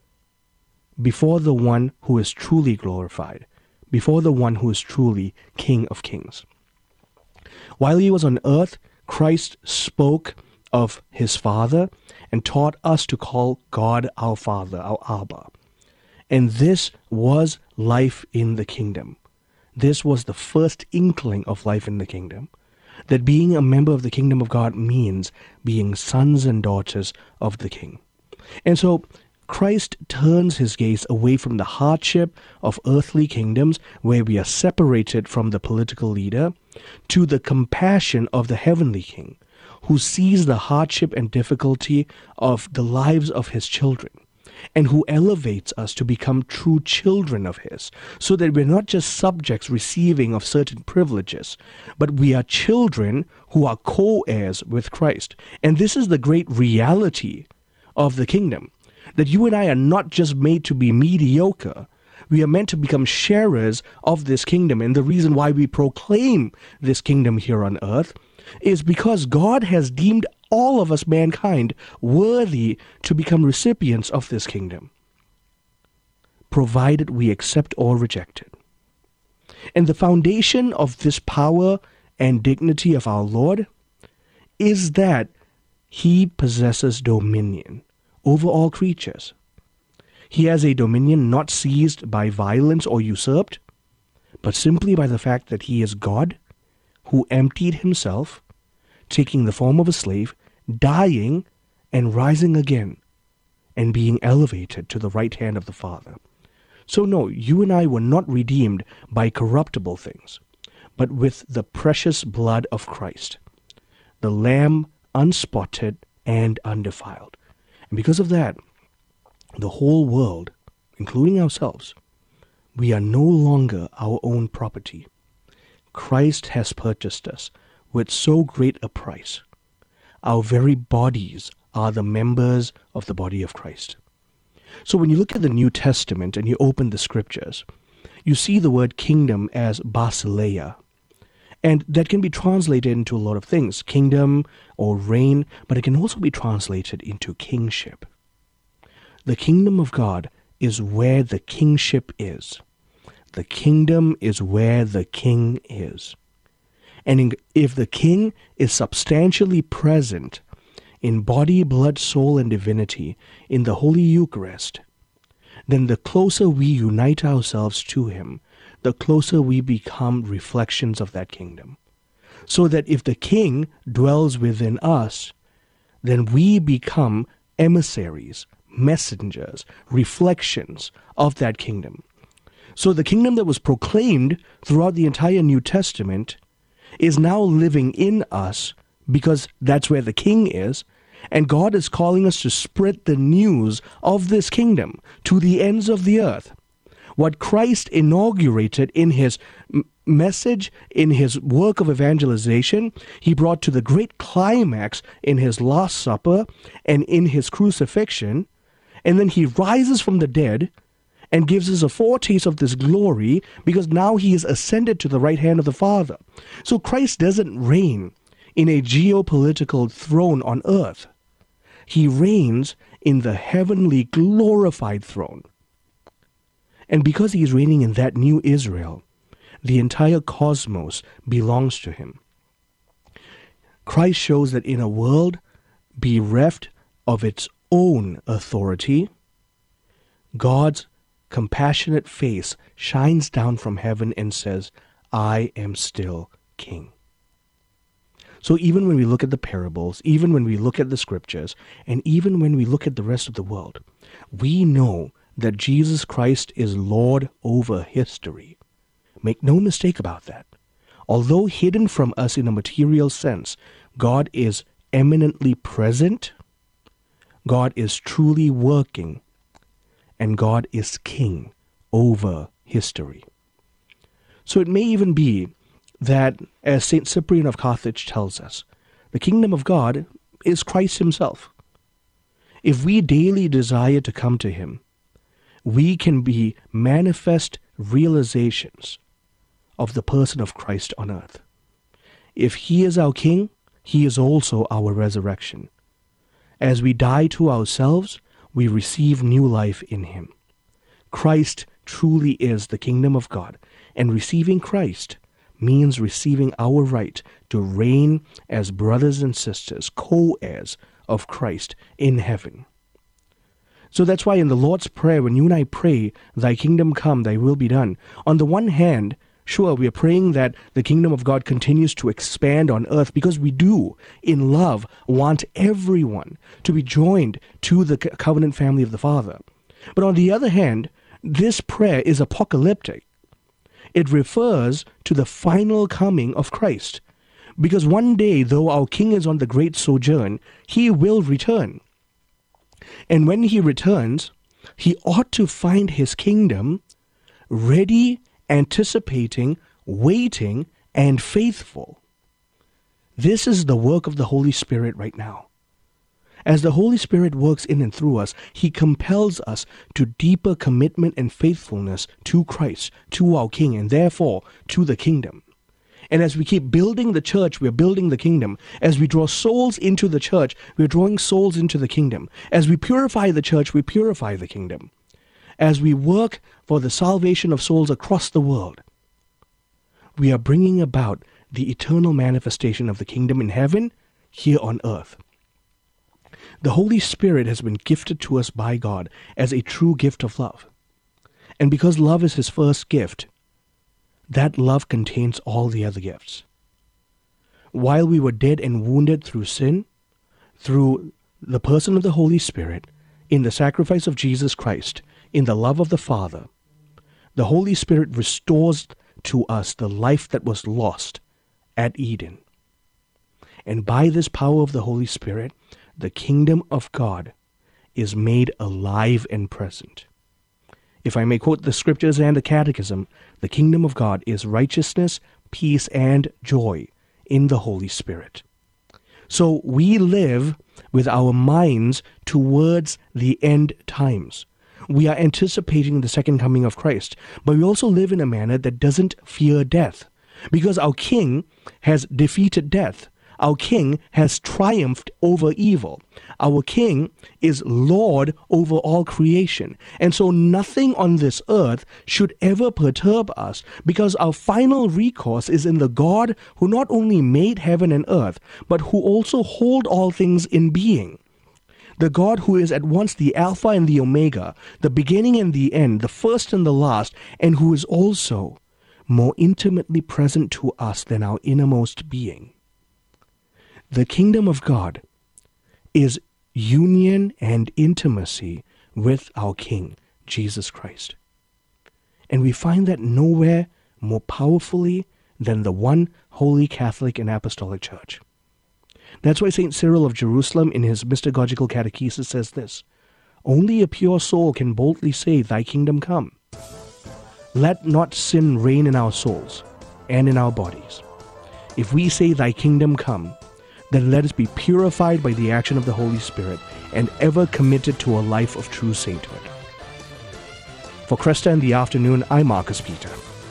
before the one who is truly glorified, before the one who is truly King of Kings. While he was on earth, Christ spoke of his Father and taught us to call God our Father, our Abba. And this was life in the kingdom. This was the first inkling of life in the kingdom. That being a member of the kingdom of God means being sons and daughters of the King. And so Christ turns his gaze away from the hardship of earthly kingdoms where we are separated from the political leader to the compassion of the heavenly King, who sees the hardship and difficulty of the lives of his children, and who elevates us to become true children of his, so that we're not just subjects receiving of certain privileges, but we are children who are co-heirs with Christ. And this is the great reality of the kingdom, that you and I are not just made to be mediocre. We are meant to become sharers of this kingdom. And the reason why we proclaim this kingdom here on earth is because God has deemed all of us, mankind, worthy to become recipients of this kingdom, provided we accept or reject it. And the foundation of this power and dignity of our Lord is that he possesses dominion over all creatures. He has a dominion not seized by violence or usurped, but simply by the fact that he is God, who emptied himself, taking the form of a slave, dying and rising again, and being elevated to the right hand of the Father. So no, you and I were not redeemed by corruptible things, but with the precious blood of Christ, the Lamb unspotted and undefiled. And because of that, the whole world, including ourselves, we are no longer our own property. Christ has purchased us with so great a price. Our very bodies are the members of the body of Christ. So when you look at the New Testament and you open the scriptures, you see the word kingdom as basileia. And that can be translated into a lot of things, kingdom or reign, but it can also be translated into kingship. The kingdom of God is where the kingship is. The kingdom is where the king is. And if the king is substantially present in body, blood, soul, and divinity in the Holy Eucharist, then the closer we unite ourselves to him, the closer we become reflections of that kingdom. So that if the king dwells within us, then we become emissaries, messengers, reflections of that kingdom. So the kingdom that was proclaimed throughout the entire New Testament is now living in us because that's where the king is, and God is calling us to spread the news of this kingdom to the ends of the earth. What Christ inaugurated in his m- message, in his work of evangelization, he brought to the great climax in his Last Supper and in his crucifixion, and then he rises from the dead and gives us a foretaste of this glory because now he is ascended to the right hand of the Father. So Christ doesn't reign in a geopolitical throne on earth. He reigns in the heavenly glorified throne. And because he is reigning in that new Israel, the entire cosmos belongs to him. Christ shows that in a world bereft of its own authority, God's compassionate face shines down from heaven and says, I am still king. So even when we look at the parables, even when we look at the scriptures, and even when we look at the rest of the world, we know that Jesus Christ is Lord over history. Make no mistake about that. Although hidden from us in a material sense, God is eminently present, God is truly working, and God is king over history. So it may even be that, as Saint Cyprian of Carthage tells us, the kingdom of God is Christ himself. If we daily desire to come to him, we can be manifest realizations of the person of Christ on earth. If he is our king, he is also our resurrection. As we die to ourselves, we receive new life in him. Christ truly is the kingdom of God, and receiving Christ means receiving our right to reign as brothers and sisters, co-heirs of Christ in heaven. So that's why in the Lord's Prayer, when you and I pray, thy kingdom come, thy will be done, on the one hand, sure, we are praying that the kingdom of God continues to expand on earth, because we do, in love, want everyone to be joined to the covenant family of the Father. But on the other hand, this prayer is apocalyptic. It refers to the final coming of Christ, because one day, though our King is on the great sojourn, he will return. And when he returns, he ought to find his kingdom ready, anticipating, waiting, and faithful. This is the work of the Holy Spirit right now. As the Holy Spirit works in and through us, he compels us to deeper commitment and faithfulness to Christ, to our King, and therefore to the kingdom. And as we keep building the church, we're building the kingdom. As we draw souls into the church, we're drawing souls into the kingdom. As we purify the church, we purify the kingdom. As we work for the salvation of souls across the world, we are bringing about the eternal manifestation of the kingdom in heaven, here on earth. The Holy Spirit has been gifted to us by God as a true gift of love. And because love is his first gift, that love contains all the other gifts. While we were dead and wounded through sin, through the person of the Holy Spirit, in the sacrifice of Jesus Christ, in the love of the Father, the Holy Spirit restores to us the life that was lost at Eden. And by this power of the Holy Spirit, the kingdom of God is made alive and present. If I may quote the scriptures and the catechism, the kingdom of God is righteousness, peace, and joy in the Holy Spirit. So we live with our minds towards the end times. We are anticipating the second coming of Christ, but we also live in a manner that doesn't fear death, because our King has defeated death. Our King has triumphed over evil. Our King is Lord over all creation. And so nothing on this earth should ever perturb us, because our final recourse is in the God who not only made heaven and earth, but who also hold all things in being. The God who is at once the Alpha and the Omega, the beginning and the end, the first and the last, and who is also more intimately present to us than our innermost being. The kingdom of God is union and intimacy with our King, Jesus Christ. And we find that nowhere more powerfully than the one holy Catholic and Apostolic Church. That's why Saint Cyril of Jerusalem in his Mystagogical Catechesis says this: only a pure soul can boldly say, thy kingdom come. Let not sin reign in our souls and in our bodies. If we say, thy kingdom come, then let us be purified by the action of the Holy Spirit and ever committed to a life of true sainthood. For Cresta in the Afternoon, I'm Marcus Peter.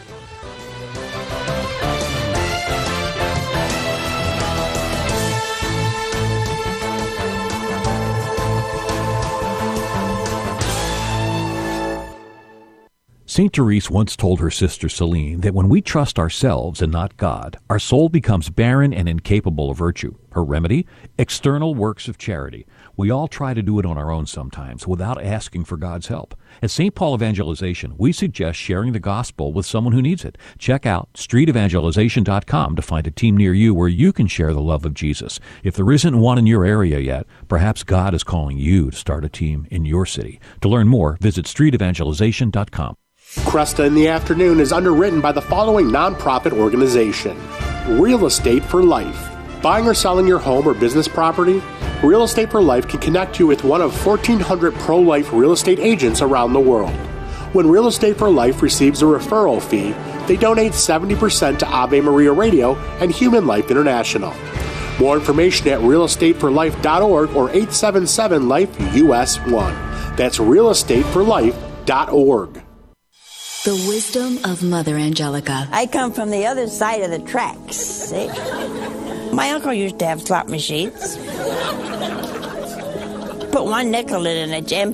Saint Therese once told her sister Celine that when we trust ourselves and not God, our soul becomes barren and incapable of virtue. Her remedy? External works of charity. We all try to do it on our own sometimes without asking for God's help. At Saint Paul Evangelization, we suggest sharing the gospel with someone who needs it. Check out street evangelization dot com to find a team near you where you can share the love of Jesus. If there isn't one in your area yet, perhaps God is calling you to start a team in your city. To learn more, visit street evangelization dot com. Cresta in the Afternoon is underwritten by the following nonprofit organization: Real Estate for Life. Buying or selling your home or business property? Real Estate for Life can connect you with one of fourteen hundred pro-life real estate agents around the world. When Real Estate for Life receives a referral fee, they donate seventy percent to Ave Maria Radio and Human Life International. More information at real estate for life dot org or eight seven seven life U S one. That's real estate for life dot org. The wisdom of Mother Angelica. I come from the other side of the tracks, see? My uncle used to have slot machines. Put one nickel in and it's emptied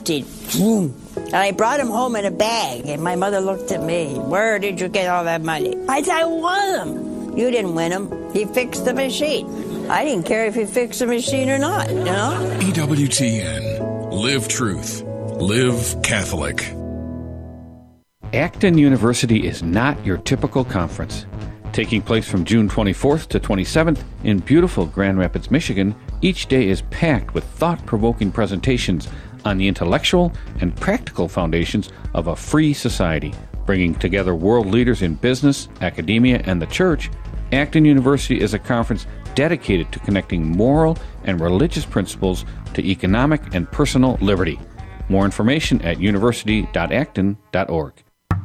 And I brought them home in a bag, and my mother looked at me. Where did you get all that money? I said, I won them. You didn't win them. He fixed the machine. I didn't care if he fixed the machine or not, you know? E W T N. Live truth. Live Catholic. Acton University is not your typical conference. Taking place from June twenty-fourth to twenty-seventh in beautiful Grand Rapids, Michigan, each day is packed with thought-provoking presentations on the intellectual and practical foundations of a free society. Bringing together world leaders in business, academia, and the church, Acton University is a conference dedicated to connecting moral and religious principles to economic and personal liberty. More information at university dot acton dot org.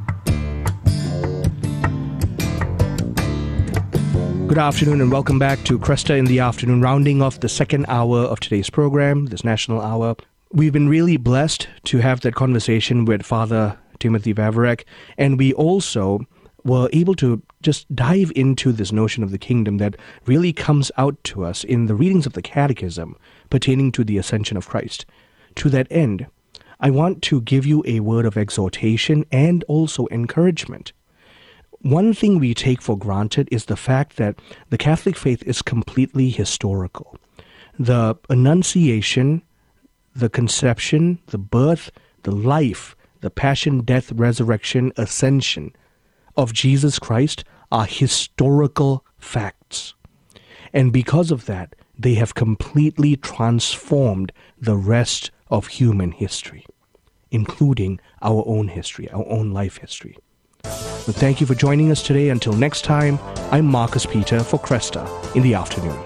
Good afternoon and welcome back to Cresta in the Afternoon, rounding off the second hour of today's program, this National Hour. We've been really blessed to have that conversation with Father Timothy Vavrak, and we also were able to just dive into this notion of the kingdom that really comes out to us in the readings of the Catechism pertaining to the ascension of Christ. To that end, I want to give you a word of exhortation and also encouragement. One thing we take for granted is the fact that the Catholic faith is completely historical. The Annunciation, the conception, the birth, the life, the passion, death, resurrection, ascension of Jesus Christ are historical facts. And because of that, they have completely transformed the rest of human history, including our own history, our own life history. So thank you for joining us today. Until next time, I'm Marcus Peter for Cresta in the Afternoon.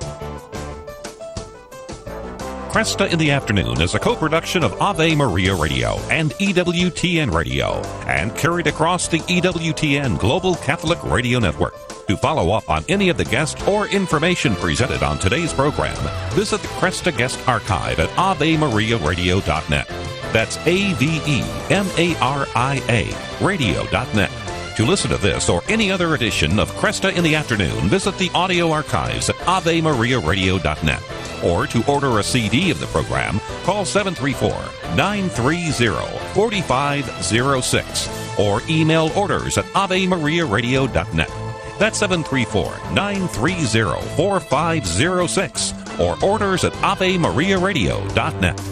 Cresta in the Afternoon is a co-production of Ave Maria Radio and E W T N Radio and carried across the E W T N Global Catholic Radio Network. To follow up on any of the guests or information presented on today's program, visit the Cresta Guest Archive at ave maria radio dot net. That's A V E M A R I A radio dot net. To listen to this or any other edition of Cresta in the Afternoon, visit the audio archives at ave maria radio dot net. Or to order a C D of the program, call seven three four, nine three zero, four five zero six or email orders at ave maria radio dot net. That's seven three four, nine three zero, four five zero six or orders at ave maria radio dot net.